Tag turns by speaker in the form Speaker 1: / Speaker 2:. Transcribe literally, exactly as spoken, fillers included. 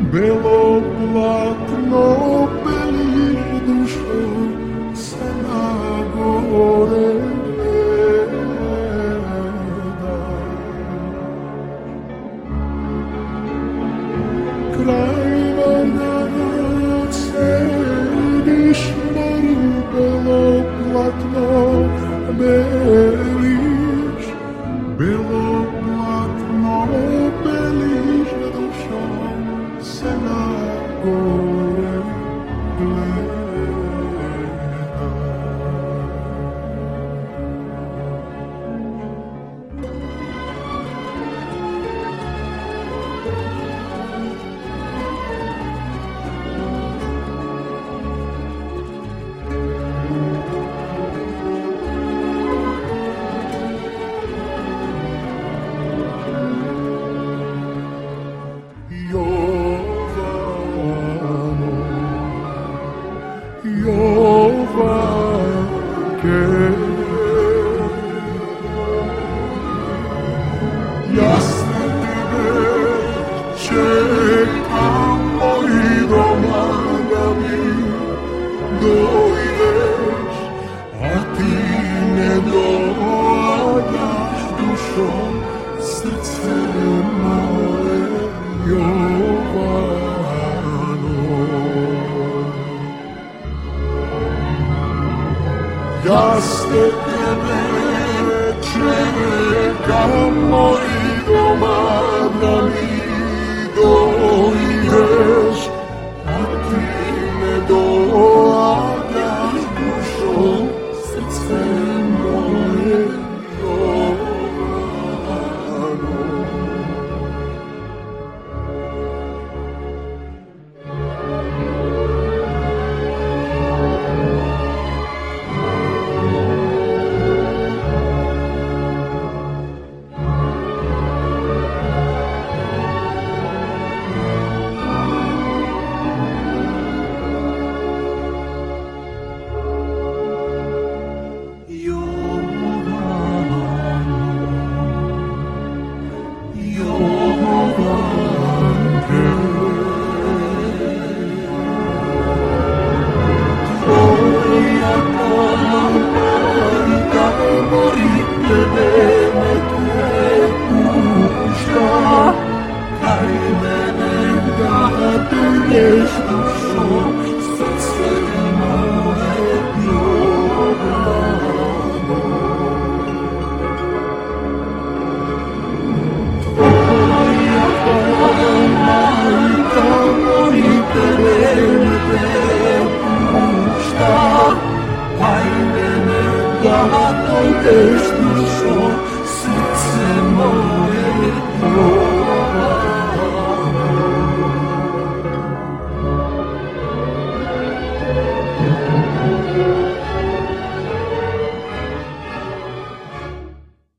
Speaker 1: belo platno beliš dušo se na gore gleda. Kraj Varnarac sediš moru belo platno beliš, belo platno beliš dušo se na gore gleda. Jovanke, jasne tebe čekamo i doma da mi dojdeš, a ti ne dođaš dušo, srce moje Jovano. Jasne tebe čekamo i doma da mi dojdeš, a ti ne dođaš dušo, srce moje Jovano. Dojdeš dušo, srce moje